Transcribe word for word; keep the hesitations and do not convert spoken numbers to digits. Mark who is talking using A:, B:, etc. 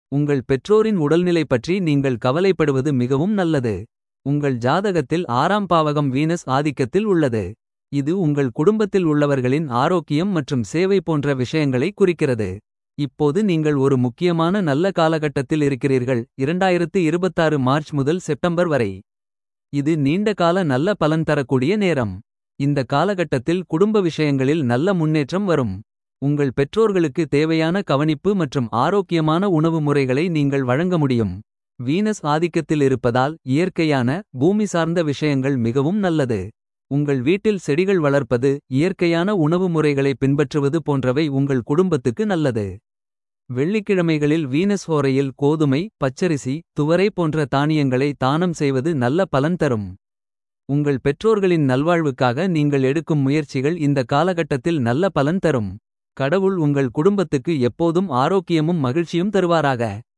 A: உங்கள் பெற்றோரின் உடல்நிலை பற்றி நீங்கள் கவலைப்படுவது மிகவும் நல்லது. உங்கள் ஜாதகத்தில் ஆறாம் பாவகம் வீனஸ் ஆதிக்கத்தில் உள்ளது. இது உங்கள் குடும்பத்தில் உள்ளவர்களின் ஆரோக்கியம் மற்றும் சேவை போன்ற விஷயங்களை குறிக்கிறது. இப்போது நீங்கள் ஒரு முக்கியமான நல்ல காலகட்டத்தில் இருக்கிறீர்கள். இரண்டாயிரத்து இருபத்தாறு மார்ச் முதல் செப்டம்பர் வரை. இது நீண்ட கால நல்ல பலன் தரக்கூடிய நேரம். இந்த காலகட்டத்தில் குடும்ப விஷயங்களில் நல்ல முன்னேற்றம் வரும். உங்கள் பெற்றோர்களுக்கு தேவையான கவனிப்பு மற்றும் ஆரோக்கியமான உணவு முறைகளை நீங்கள் வழங்க முடியும். வீனஸ் ஆதிக்கத்தில் இருப்பதால் இயற்கையான பூமி சார்ந்த விஷயங்கள் மிகவும் நல்லது. உங்கள் வீட்டில் செடிகள் வளர்ப்பது, இயற்கையான உணவு முறைகளை பின்பற்றுவது போன்றவை உங்கள் குடும்பத்துக்கு நல்லது. வெள்ளிக்கிழமைகளில் வீனஸ் ஹோரையில் கோதுமை, பச்சரிசி, துவரை போன்ற தானியங்களை தானம் செய்வது நல்ல பலன் தரும். உங்கள் பெற்றோர்களின் நல்வாழ்வுக்காக நீங்கள் எடுக்கும் முயற்சிகள் இந்த காலகட்டத்தில் நல்ல பலன் தரும். கடவுள் உங்கள் குடும்பத்துக்கு எப்போதும் ஆரோக்கியமும் மகிழ்ச்சியும் தருவாராக.